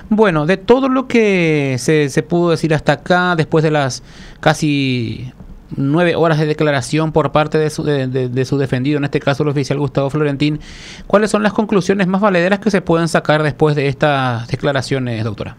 Bueno, de todo lo que se pudo decir hasta acá, después de las casi 9 horas de declaración por parte de su defendido, en este caso el oficial Gustavo Florentín, ¿cuáles son las conclusiones más valederas que se pueden sacar después de estas declaraciones, doctora?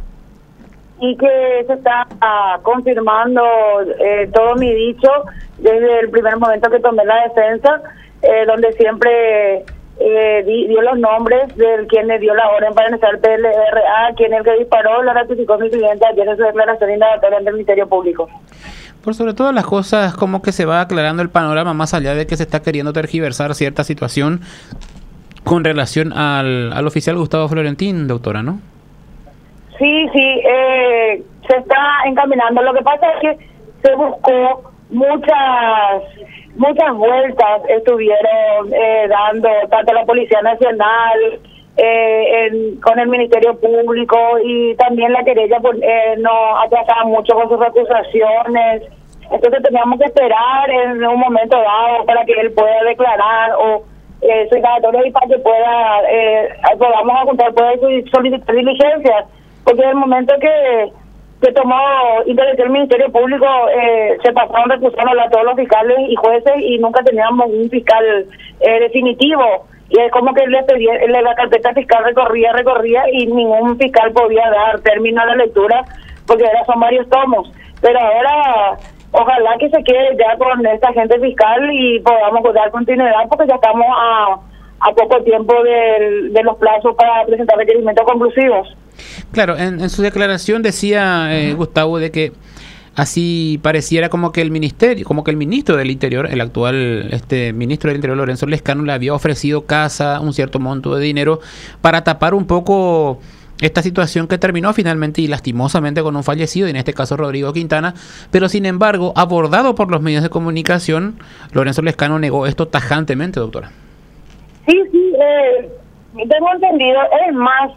Y que se está confirmando todo mi dicho desde el primer momento que tomé la defensa, donde siempre dio los nombres de quien le dio la orden para iniciar el PLRA, quien es el que disparó, lo ratificó mi cliente ayer en su declaración indagatoria ante el Ministerio Público. Por sobre todas las cosas, como que se va aclarando el panorama más allá de que se está queriendo tergiversar cierta situación con relación al oficial Gustavo Florentín, doctora, ¿no? Sí, se está encaminando. Lo que pasa es que se buscó muchas vueltas, estuvieron dando tanto la Policía Nacional con el Ministerio Público, y también la querella no atrasaba mucho con sus acusaciones. Entonces teníamos que esperar en un momento dado para que él pueda declarar o su indagatoria, y para que podamos apuntar, pueda solicitar diligencias, porque en el momento que tomó interés el Ministerio Público, se pasaron recusando a todos los fiscales y jueces, y nunca teníamos un fiscal definitivo, y es como que la carpeta fiscal recorría y ningún fiscal podía dar término a la lectura, porque ahora son varios tomos. Pero ahora ojalá que se quede ya con esta agente fiscal y podamos dar continuidad, porque ya estamos a poco tiempo de los plazos para presentar requerimientos conclusivos. Claro, en su declaración decía Gustavo de que así pareciera como que el ministro del Interior, el actual ministro del Interior, Lorenzo Lescano, le había ofrecido casa, un cierto monto de dinero para tapar un poco esta situación que terminó finalmente y lastimosamente con un fallecido, en este caso Rodrigo Quintana, pero sin embargo, abordado por los medios de comunicación, Lorenzo Lescano negó esto tajantemente, doctora. Sí, tengo entendido. Es más,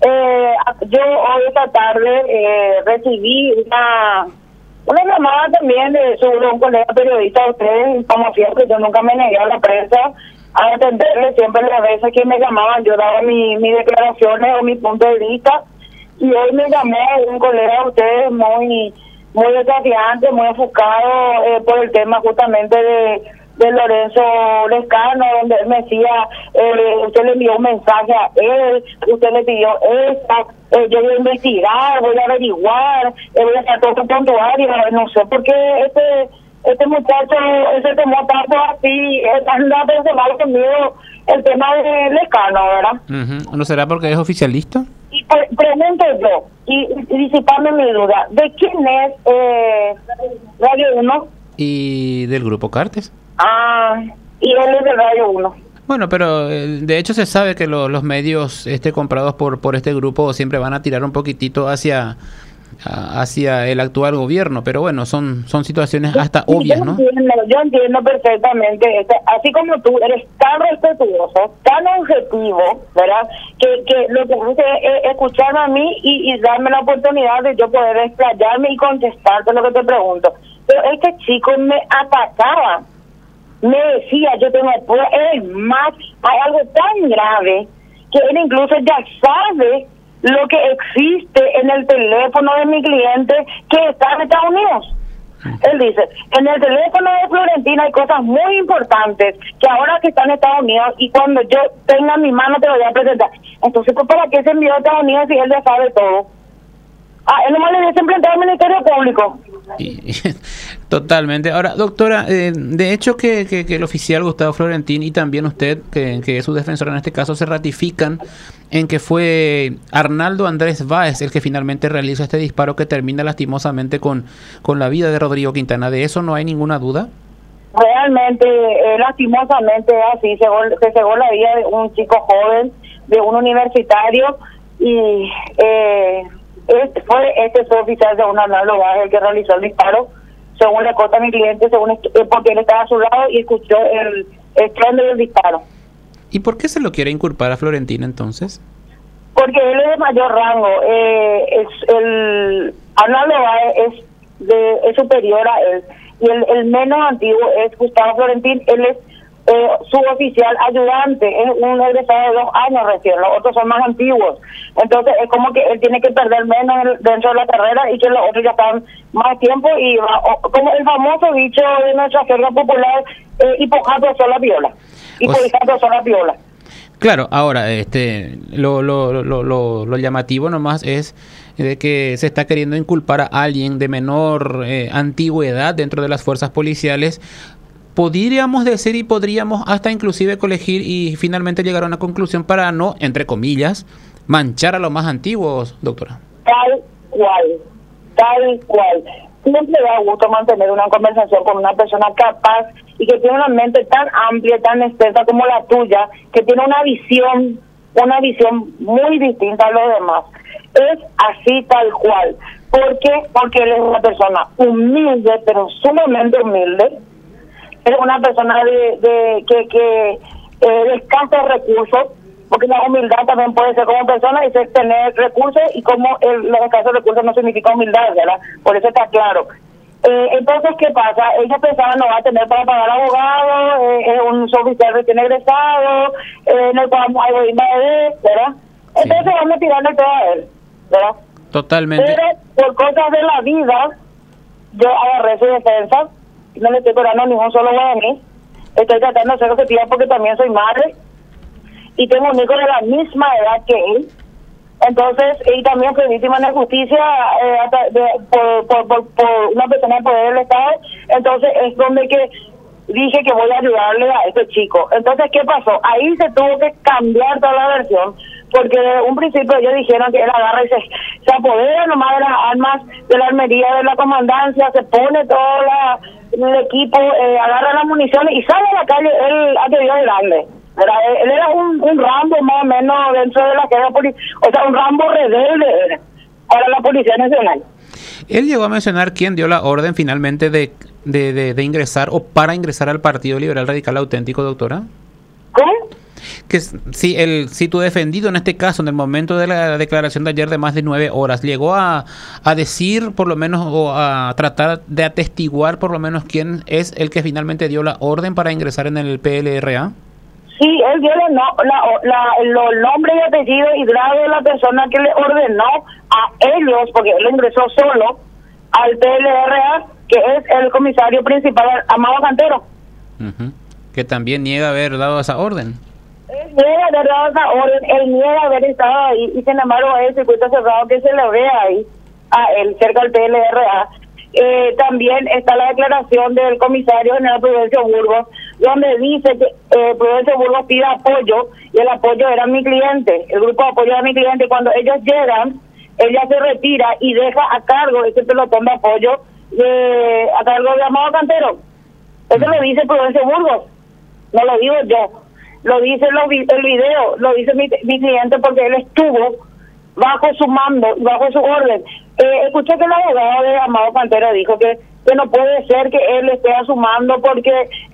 yo hoy esta tarde recibí una llamada también de un colega periodista de ustedes, como siempre. Yo nunca me negué a la prensa a atenderle, siempre las veces que me llamaban yo daba mis declaraciones o mi punto de vista, y hoy me llamó un colega de ustedes muy desafiante, muy enfocado por el tema justamente de Lorenzo Lescano, donde él me decía, usted le envió un mensaje a él, usted le pidió esto, yo voy a investigar, voy a averiguar, voy a hacer todo su prontuario, no sé por qué este muchacho se tomó tanto así, anda personal conmigo el tema de Lescano, ¿verdad? ¿No será porque es oficialista? Y pregunto yo, y disipame mi duda, ¿de quién es Radio 1? Y del Grupo Cartes. Y él es de Radio 1. Bueno, pero de hecho se sabe que los medios comprados por este grupo siempre van a tirar un poquitito hacia el actual gobierno, pero bueno, son situaciones hasta obvias, ¿no? Yo entiendo perfectamente, así como tú eres tan respetuoso, tan objetivo, ¿verdad? Que lo que hace es escucharme a mí y darme la oportunidad de yo poder explayarme y contestarte lo que te pregunto. Pero este chico me atacaba, me decía, yo tengo pruebas, es más, hay algo tan grave que él incluso ya sabe lo que existe en el teléfono de mi cliente que está en Estados Unidos. Él dice, en el teléfono de Florentina hay cosas muy importantes que ahora que está en Estados Unidos, y cuando yo tenga en mi mano te lo voy a presentar. Entonces, pues, ¿para qué se envió a Estados Unidos si él ya sabe todo? Él nomás le dice enfrentar al Ministerio Público. Totalmente. Ahora, doctora, de hecho que el oficial Gustavo Florentín y también usted, que es su defensor en este caso, se ratifican en que fue Arnaldo Andrés Báez el que finalmente realiza este disparo que termina lastimosamente con la vida de Rodrigo Quintana. ¿De eso no hay ninguna duda? Realmente, lastimosamente así, se cegó la vida de un chico joven, de un universitario, y fue oficial de un Arnaldo Báez el que realizó el disparo, según le consta a mi cliente, porque él estaba a su lado y escuchó el estruendo del disparo. ¿Y por qué se lo quiere inculpar a Florentín entonces? Porque él es de mayor rango. Arnaldo Báez es superior a él, y el menos antiguo es Gustavo Florentín. Él es suboficial ayudante, es un egresado de 2 años recién, los otros son más antiguos. Entonces es como que él tiene que perder menos dentro de la carrera y que los otros ya están más tiempo y como el famoso dicho de nuestra jerga popular, hipojato sola viola. Hipojato sola viola. Claro, ahora lo llamativo nomás es de que se está queriendo inculpar a alguien de menor antigüedad dentro de las fuerzas policiales. Podríamos decir y podríamos hasta inclusive colegir y finalmente llegar a una conclusión para no, entre comillas, manchar a los más antiguos, doctora. Tal cual. Siempre da gusto mantener una conversación con una persona capaz y que tiene una mente tan amplia, tan extensa como la tuya, que tiene una visión muy distinta a los demás. Es así tal cual. ¿Por qué? Porque él es una persona humilde, pero sumamente humilde. Es una persona de escasos recursos, porque la humildad también puede ser como persona y ser tener recursos, y como los escasos recursos no significa humildad, ¿verdad? Por eso está claro. Entonces, ¿qué pasa? Ella pensaba no va a tener para pagar abogado, es un oficial recién egresado, en el cual hay de ¿verdad? Entonces sí, vamos a tirarle todo a él, ¿verdad? Totalmente. Pero por cosas de la vida, yo agarré su defensa, no le estoy cobrando ni un solo guaraní, estoy tratando de ser objetiva porque también soy madre y tengo un hijo de la misma edad que él. Entonces, y también fue víctima de justicia por una persona de poder del Estado. Entonces, es donde que dije que voy a ayudarle a este chico. Entonces, ¿qué pasó? Ahí se tuvo que cambiar toda la versión, porque de un principio ellos dijeron que él agarra y se apodera nomás de las armas de la armería de la comandancia, se pone todo el equipo, agarra las municiones y sale a la calle. Él ha tenido grande. Él era un Rambo más o menos dentro de la jerga policial, o sea, un Rambo rebelde para la Policía Nacional. Él llegó a mencionar quién dio la orden finalmente de ingresar o para ingresar al Partido Liberal Radical Auténtico, doctora. ¿Cómo? Que si tu defendido en este caso, en el momento de la declaración de ayer de más de 9 horas, llegó a decir por lo menos o a tratar de atestiguar por lo menos quién es el que finalmente dio la orden para ingresar en el PLRA. Sí, él dio el nombre y apellido y grado de la persona que le ordenó a ellos, porque él ingresó solo al PLRA, que es el comisario principal, Amado Cantero. Que también niega haber dado esa orden. Él niega haber dado esa orden, él niega haber estado ahí, y sin embargo es el circuito cerrado que se le ve ahí, a él, cerca del PLRA. También está la declaración del comisario general Prudencio Burgos, donde dice que Prudencio Burgos pide apoyo, y el apoyo era mi cliente, el grupo de apoyo era mi cliente, y cuando ellos llegan, ella se retira y deja a cargo ese pelotón de apoyo a cargo de Amado Cantero. Eso lo dice Prudencio Burgos, no lo digo yo, lo dice el video, lo dice mi cliente, porque él estuvo bajo su mando y bajo su orden. Escuché que el abogado de Amado Cantero dijo que no puede ser que él esté a su mando porque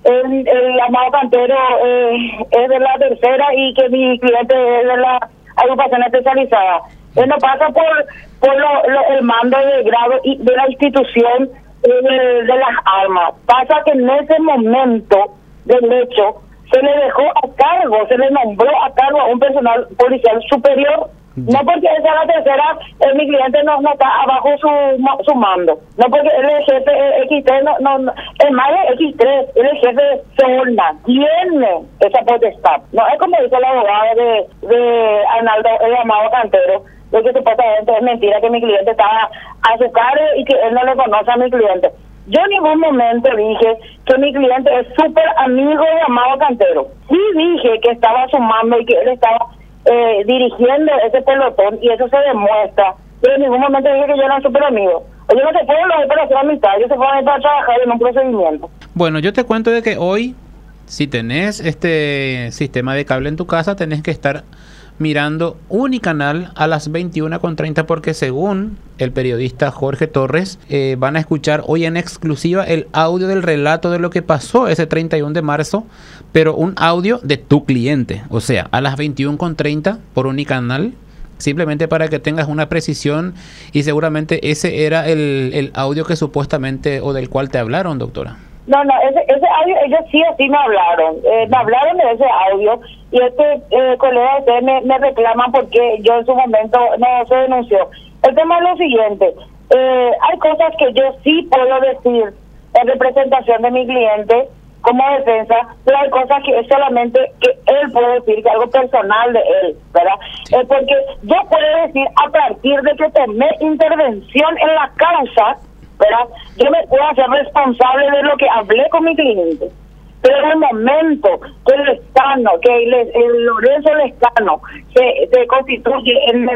el Amado Cantero es de la tercera y que mi cliente es de la agrupación especializada. Él no pasa por el mando de grado y de la institución de las armas. Pasa que en ese momento del hecho se le dejó a cargo, se le nombró a cargo a un personal policial superior. No porque esa es la tercera, mi cliente no está abajo su mando. No porque él es jefe X3, no, el más es X3, él es jefe de zona, tiene esa potestad. No es como dice el abogado de Arnaldo, el Amado Cantero, de que supuestamente es mentira que mi cliente estaba a su cargo y que él no le conoce a mi cliente. Yo en ningún momento dije que mi cliente es súper amigo de Amado Cantero. Sí dije que estaba a su mando y que él estaba dirigiendo ese pelotón, y eso se demuestra. Pero en ningún momento dije que yo era súper amigo. Ellos no se fueron para hacer amistad, ellos se fueron para trabajar en un procedimiento. Bueno, yo te cuento de que hoy, si tenés este sistema de cable en tu casa, tenés que estar mirando Unicanal a las 21:30, porque según el periodista Jorge Torres, van a escuchar hoy en exclusiva el audio del relato de lo que pasó ese 31 de marzo, pero un audio de tu cliente, o sea, a las 21:30 por Unicanal, simplemente para que tengas una precisión, y seguramente ese era el audio que supuestamente o del cual te hablaron, doctora. ese audio, ellos sí así me hablaron. Me hablaron de ese audio y colega de ustedes me reclaman porque yo en su momento no se denunció. El tema es lo siguiente. Hay cosas que yo sí puedo decir en representación de mi cliente como defensa, pero hay cosas que es solamente que él puede decir, que es algo personal de él, ¿verdad? Porque yo puedo decir, a partir de que tomé intervención en la causa, ¿verdad? Yo me puedo hacer responsable de lo que hablé con mi cliente. Pero en el momento que el Lescano, el Lorenzo Lescano se constituye en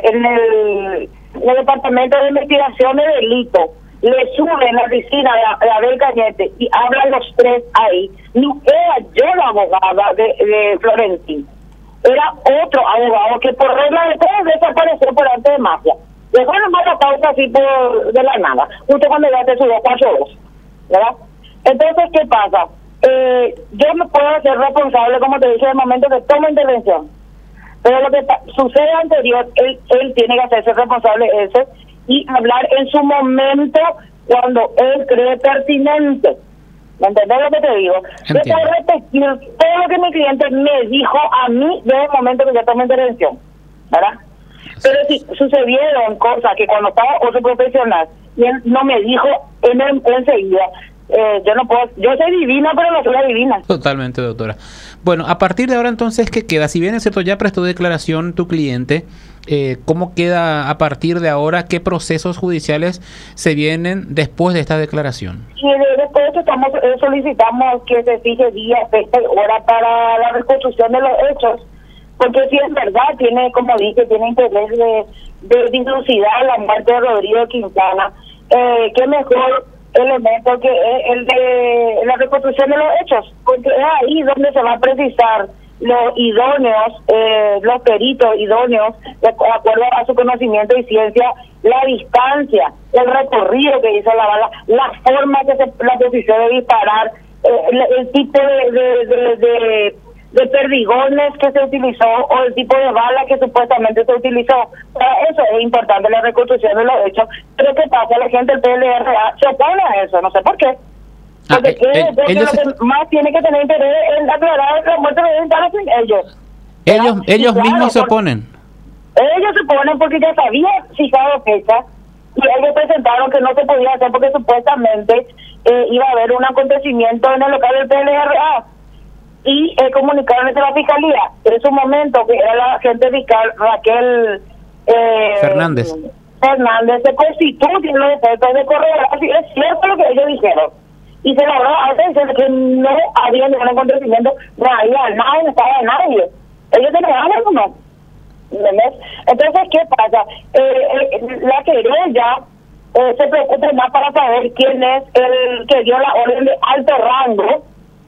el Departamento de Investigación de Delitos, le suben la oficina de Abel Cañete y hablan los tres ahí, no era yo la abogada de Florentín, era otro abogado que por regla de tres desapareció por arte de mafia. Dejó nomás la causa así de la nada, justo cuando ya se subió 4-2, ¿verdad? Entonces, ¿qué pasa? Yo me puedo hacer responsable, como te dije, en el momento que toma intervención. Pero lo que sucede anterior, él tiene que hacerse responsable de eso y hablar en su momento cuando él cree pertinente. ¿Me entendés lo que te digo? Yo puedo repetir todo lo que mi cliente me dijo a mí desde el momento que yo tomé intervención, ¿verdad? Pero si sucedieron cosas que cuando estaba otro profesional y él no me dijo enseguida, yo no puedo, yo soy divina, pero no soy la divina. Totalmente, doctora. Bueno, a partir de ahora entonces, ¿qué queda? Si bien es cierto, ya prestó declaración tu cliente, ¿cómo queda a partir de ahora? ¿Qué procesos judiciales se vienen después de esta declaración? Y después solicitamos que se fije día, fecha y hora para la reconstrucción de los hechos, porque si es verdad, tiene, como dije, tiene interés de dilucidar la muerte de Rodrigo Quintana, qué mejor elemento que el de la reconstrucción de los hechos, porque es ahí donde se va a precisar los idóneos, los peritos idóneos, de acuerdo a su conocimiento y ciencia, la distancia, el recorrido que hizo la bala, la forma que la posición de disparar, el tipo de perdigones que se utilizó o el tipo de bala que supuestamente se utilizó. Para eso es importante la reconstrucción de los hechos. Pero ¿qué pasa? La gente del PLRA se opone a eso, no sé por qué. Porque lo que más tiene que tener interés en aclarar la muerte de Quintana sin ellos. Ellos mismos se oponen. Ellos se oponen porque ya sabían fijado fecha y ellos presentaron que no se podía hacer porque supuestamente iba a haber un acontecimiento en el local del PLRA. Y comunicaron a la fiscalía en su momento que era la agente fiscal Raquel Fernández se constituye en los efectos de corroborar si es cierto lo que ellos dijeron y se logró hacer que no había ningún acontecimiento, no había nadie, no estaba nadie, ellos se negaban o no, ¿entendés? Entonces, ¿qué pasa? La querella se preocupa más para saber quién es el que dio la orden de alto rango.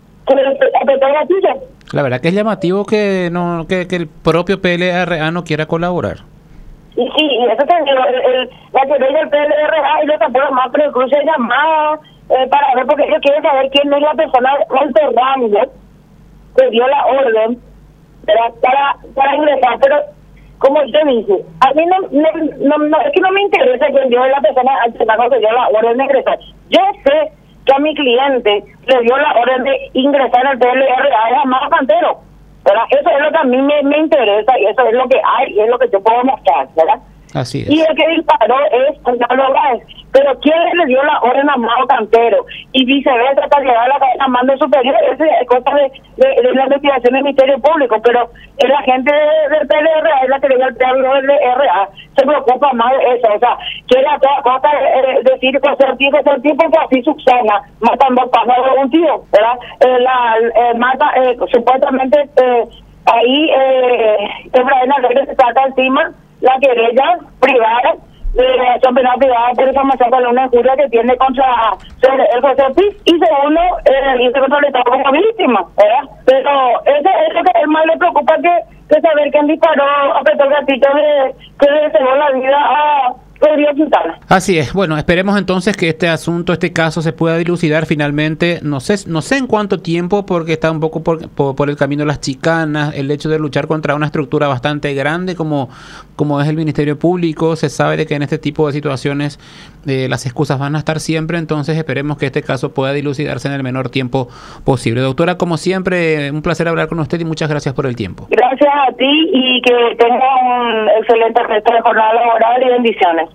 La verdad que es llamativo que el propio PLRA no quiera colaborar. Y sí, y eso te digo, la querella del PLRA y los tampoco más, pero incluso llamada para ver, porque ellos quieren saber quién es la persona de alto rango que dio la orden para ingresar. Pero como yo dije, a mí no es que no me interesa quién dio la persona de alto rango que dio la orden de ingresar. Yo sé que a mi cliente le dio la orden de ingresar al PLRA, es Amado Cantero, ¿verdad? Eso es lo que a mí me interesa y eso es lo que hay y es lo que yo puedo mostrar, ¿verdad? Así es. Y el que disparó es Gonzalo Báez, pero ¿quién le dio la orden a Amado Cantero? Y viceversa, para llevar la cadena a mando superior, eso es cosa de la investigación del Ministerio Público, pero la gente del PLRA es la que le dio el PLRA, se preocupa más de eso, o sea, quiere a toda costa decir que ser tipo, porque así subsana, matan dos pájaros de un tío, ¿verdad? Mata, supuestamente, ahí, Efraín Alegre se saca encima la querella privada de acción penal privada por información con una injuria que tiene contra el José Piz y segundo el contra el Estado como víctima, ¿verdad? Pero eso es lo que más le preocupa que saber quién disparó, apretó el gatito que le cegó la vida podría quitar. Así es. Bueno, esperemos entonces que este asunto, este caso se pueda dilucidar finalmente. No sé en cuánto tiempo, porque está un poco por el camino de las chicanas, el hecho de luchar contra una estructura bastante grande como es el Ministerio Público. Se sabe de que en este tipo de situaciones las excusas van a estar siempre, entonces esperemos que este caso pueda dilucidarse en el menor tiempo posible. Doctora, como siempre, un placer hablar con usted y muchas gracias por el tiempo. Gracias a ti y que tengas un excelente resto de jornada laboral y bendiciones.